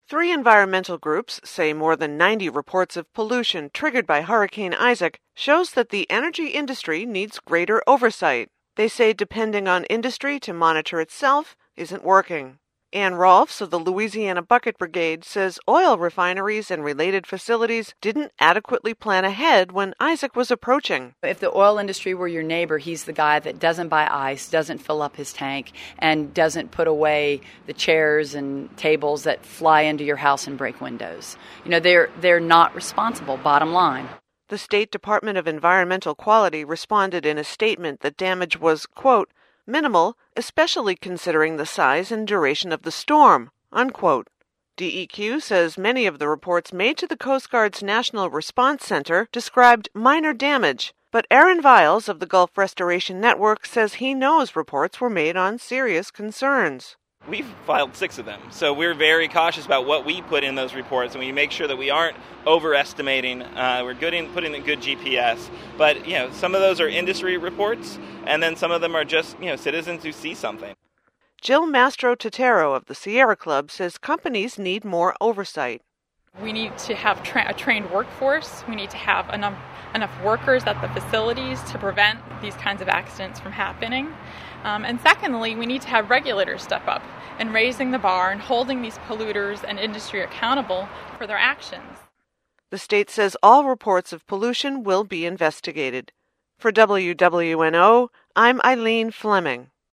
Three environmental groups say more than 90 reports of pollution triggered by Hurricane Isaac shows that the energy industry needs greater oversight. They say depending on industry to monitor itself isn't working. Ann Rolfs of the Louisiana Bucket Brigade says oil refineries and related facilities didn't adequately plan ahead when Isaac was approaching. If the oil industry were your neighbor, he's the guy that doesn't buy ice, doesn't fill up his tank, and doesn't put away the chairs and tables that fly into your house and break windows. They're not responsible, bottom line. The State Department of Environmental Quality responded in a statement that damage was, quote, minimal, especially considering the size and duration of the storm, unquote. DEQ says many of the reports made to the Coast Guard's National Response Center described minor damage, but Aaron Viles of the Gulf Restoration Network says he knows reports were made on serious concerns. We've filed 6 of them, so we're very cautious about what we put in those reports, and we make sure that we aren't overestimating. We're good in putting in good GPS, but some of those are industry reports, and then some of them are just citizens who see something. Jill Mastro-Totero of the Sierra Club says companies need more oversight. We need to have a trained workforce. We need to have enough workers at the facilities to prevent these kinds of accidents from happening. And secondly, we need to have regulators step up in raising the bar and holding these polluters and industry accountable for their actions. The state says all reports of pollution will be investigated. For WWNO, I'm Eileen Fleming.